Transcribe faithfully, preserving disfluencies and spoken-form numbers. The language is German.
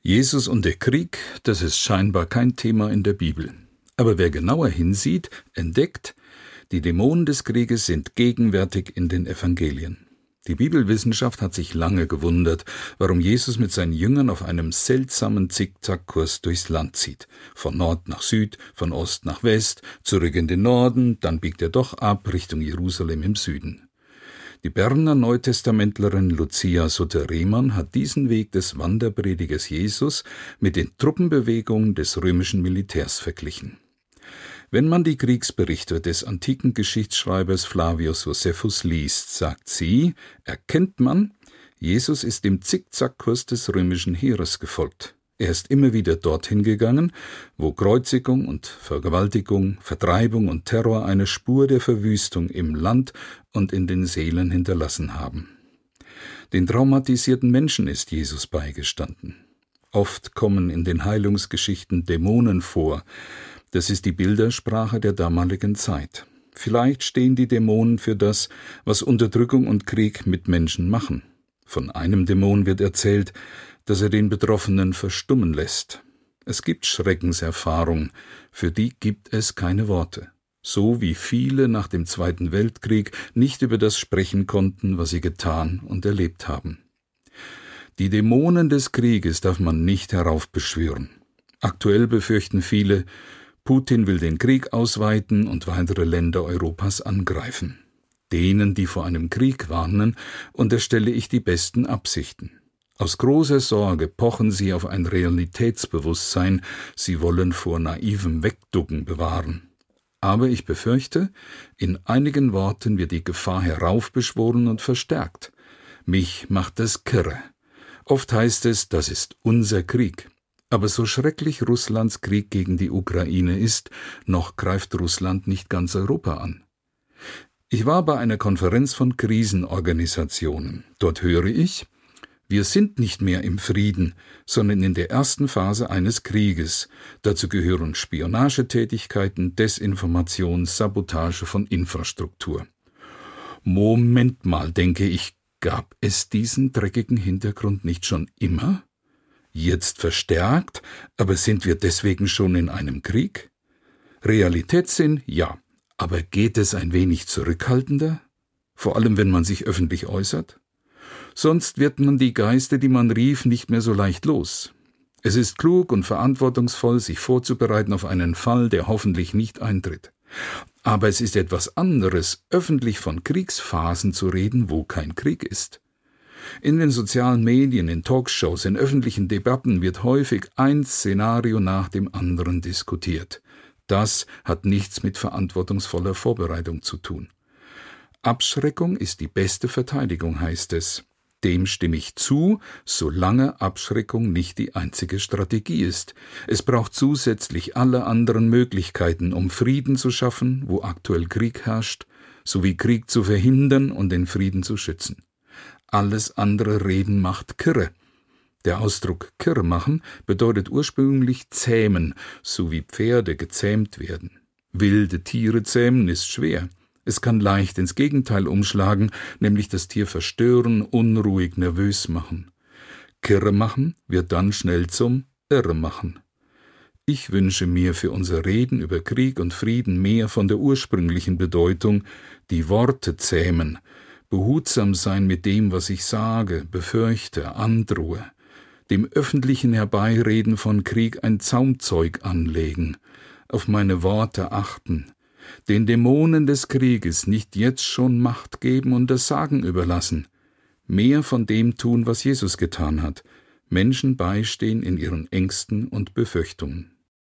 Jesus und der Krieg, das ist scheinbar kein Thema in der Bibel. Aber wer genauer hinsieht, entdeckt, die Dämonen des Krieges sind gegenwärtig in den Evangelien. Die Bibelwissenschaft hat sich lange gewundert, warum Jesus mit seinen Jüngern auf einem seltsamen Zickzackkurs durchs Land zieht. Von Nord nach Süd, von Ost nach West, zurück in den Norden, dann biegt er doch ab Richtung Jerusalem im Süden. Die Berner Neutestamentlerin Lucia Sutter-Rehmann hat diesen Weg des Wanderpredigers Jesus mit den Truppenbewegungen des römischen Militärs verglichen. Wenn man die Kriegsberichte des antiken Geschichtsschreibers Flavius Josephus liest, sagt sie, erkennt man, Jesus ist dem Zickzackkurs des römischen Heeres gefolgt. Er ist immer wieder dorthin gegangen, wo Kreuzigung und Vergewaltigung, Vertreibung und Terror eine Spur der Verwüstung im Land und in den Seelen hinterlassen haben. Den traumatisierten Menschen ist Jesus beigestanden. Oft kommen in den Heilungsgeschichten Dämonen vor. Das ist die Bildersprache der damaligen Zeit. Vielleicht stehen die Dämonen für das, was Unterdrückung und Krieg mit Menschen machen. Von einem Dämon wird erzählt, dass er den Betroffenen verstummen lässt. Es gibt Schreckenserfahrungen, für die gibt es keine Worte. So wie viele nach dem Zweiten Weltkrieg nicht über das sprechen konnten, was sie getan und erlebt haben. Die Dämonen des Krieges darf man nicht heraufbeschwören. Aktuell befürchten viele, Putin will den Krieg ausweiten und weitere Länder Europas angreifen. Denen, die vor einem Krieg warnen, unterstelle ich die besten Absichten. Aus großer Sorge pochen sie auf ein Realitätsbewusstsein, sie wollen vor naivem Wegducken bewahren. Aber ich befürchte, in einigen Worten wird die Gefahr heraufbeschworen und verstärkt. Mich macht das kirre. Oft heißt es, das ist unser Krieg. Aber so schrecklich Russlands Krieg gegen die Ukraine ist, noch greift Russland nicht ganz Europa an. Ich war bei einer Konferenz von Krisenorganisationen. Dort höre ich, wir sind nicht mehr im Frieden, sondern in der ersten Phase eines Krieges. Dazu gehören Spionagetätigkeiten, Desinformation, Sabotage von Infrastruktur. Moment mal, denke ich, gab es diesen dreckigen Hintergrund nicht schon immer? Jetzt verstärkt, aber sind wir deswegen schon in einem Krieg? Realitätssinn, ja, aber geht es ein wenig zurückhaltender? Vor allem, wenn man sich öffentlich äußert? Sonst wird man die Geister, die man rief, nicht mehr so leicht los. Es ist klug und verantwortungsvoll, sich vorzubereiten auf einen Fall, der hoffentlich nicht eintritt. Aber es ist etwas anderes, öffentlich von Kriegsphasen zu reden, wo kein Krieg ist. In den sozialen Medien, in Talkshows, in öffentlichen Debatten wird häufig ein Szenario nach dem anderen diskutiert. Das hat nichts mit verantwortungsvoller Vorbereitung zu tun. Abschreckung ist die beste Verteidigung, heißt es. Dem stimme ich zu, solange Abschreckung nicht die einzige Strategie ist. Es braucht zusätzlich alle anderen Möglichkeiten, um Frieden zu schaffen, wo aktuell Krieg herrscht, sowie Krieg zu verhindern und den Frieden zu schützen. Alles andere Reden macht kirre. Der Ausdruck kirre machen bedeutet ursprünglich zähmen, so wie Pferde gezähmt werden. Wilde Tiere zähmen ist schwer. Es kann leicht ins Gegenteil umschlagen, nämlich das Tier verstören, unruhig, nervös machen. Kirre machen wird dann schnell zum Irre machen. Ich wünsche mir für unser Reden über Krieg und Frieden mehr von der ursprünglichen Bedeutung, die Worte zähmen, behutsam sein mit dem, was ich sage, befürchte, androhe, dem öffentlichen Herbeireden von Krieg ein Zaumzeug anlegen, auf meine Worte achten, den Dämonen des Krieges nicht jetzt schon Macht geben und das Sagen überlassen, mehr von dem tun, was Jesus getan hat, Menschen beistehen in ihren Ängsten und Befürchtungen.